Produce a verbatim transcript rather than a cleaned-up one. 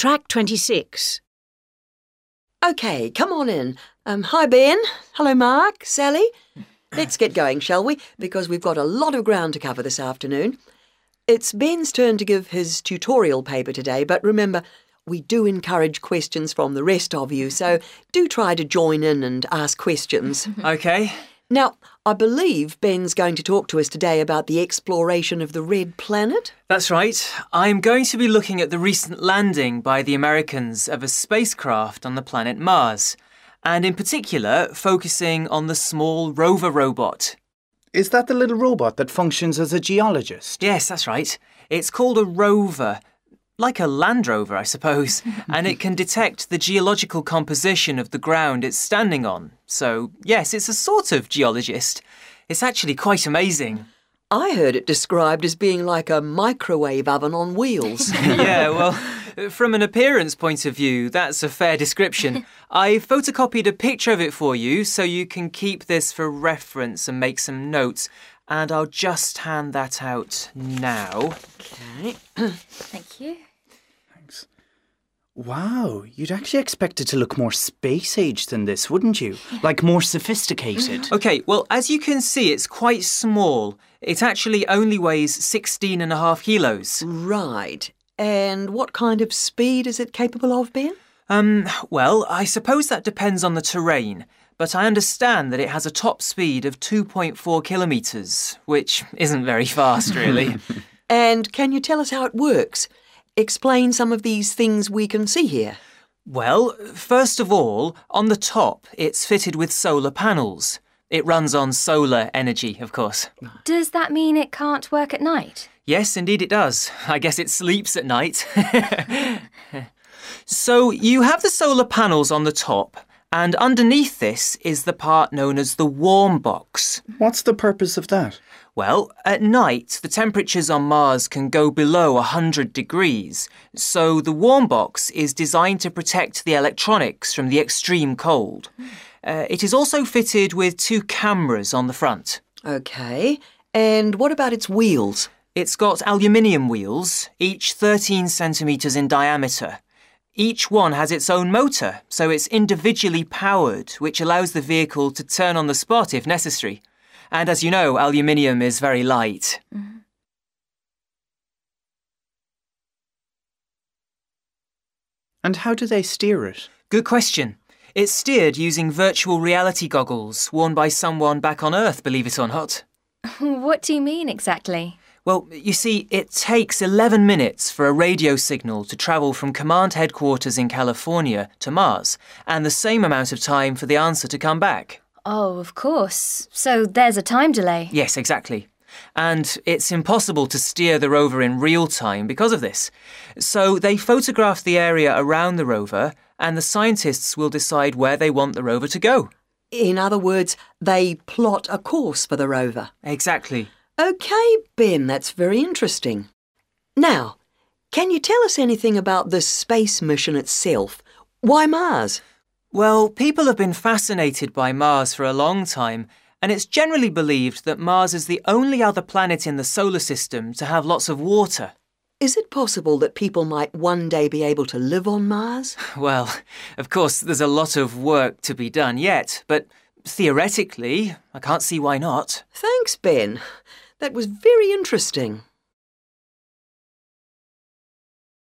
track twenty-six. OK, come on in. Um, hi, Ben. Hello, Mark, Sally. Let's get going, shall we? Because we've got a lot of ground to cover this afternoon. It's Ben's turn to give his tutorial paper today, but remember, we do encourage questions from the rest of you, so do try to join in and ask questions. OK. Now, I believe Ben's going to talk to us today about the exploration of the Red Planet. That's right. I'm going to be looking at the recent landing by the Americans of a spacecraft on the planet Mars, and in particular focusing on the small rover robot. Is that the little robot that functions as a geologist? Yes, that's right. It's called a rover, like a Land Rover, I suppose, and it can detect the geological composition of the ground it's standing on. So, yes, it's a sort of geologist. It's actually quite amazing. I heard it described as being like a microwave oven on wheels. Yeah, well, from an appearance point of view, that's a fair description. I photocopied a picture of it for you so you can keep this for reference and make some notes. And I'll just hand that out now. OK. Thank you. Thanks. Wow, you'd actually expect it to look more space-age than this, wouldn't you? Like more sophisticated. OK, well, as you can see, it's quite small. It actually only weighs sixteen and a half kilos. Right. And what kind of speed is it capable of, Ben? Um, well, I suppose that depends on the terrain. But I understand that it has a top speed of two point four kilometres, which isn't very fast, really. And can you tell us how it works? Explain some of these things we can see here. Well, first of all, on the top, it's fitted with solar panels. It runs on solar energy, of course. Does that mean it can't work at night? Yes, indeed it does. I guess it sleeps at night. So you have the solar panels on the top, and underneath this is the part known as the warm box. What's the purpose of that? Well, at night, the temperatures on Mars can go below one hundred degrees, so the warm box is designed to protect the electronics from the extreme cold. Uh, it is also fitted with two cameras on the front. OK. And what about its wheels? It's got aluminium wheels, each thirteen centimetres in diameter. Each one has its own motor, so it's individually powered, which allows the vehicle to turn on the spot if necessary. And as you know, aluminium is very light. Mm-hmm. And how do they steer it? Good question. It's steered using virtual reality goggles worn by someone back on Earth, believe it or not. What do you mean exactly? Well, you see, it takes eleven minutes for a radio signal to travel from command headquarters in California to Mars, and the same amount of time for the answer to come back. Oh, of course. So there's a time delay. Yes, exactly. And it's impossible to steer the rover in real time because of this. So they photograph the area around the rover, and the scientists will decide where they want the rover to go. In other words, they plot a course for the rover. Exactly. OK, Ben, that's very interesting. Now, can you tell us anything about the space mission itself? Why Mars? Well, people have been fascinated by Mars for a long time, and it's generally believed that Mars is the only other planet in the solar system to have lots of water. Is it possible that people might one day be able to live on Mars? Well, of course, there's a lot of work to be done yet, but theoretically, I can't see why not. Thanks, Ben. That was very interesting.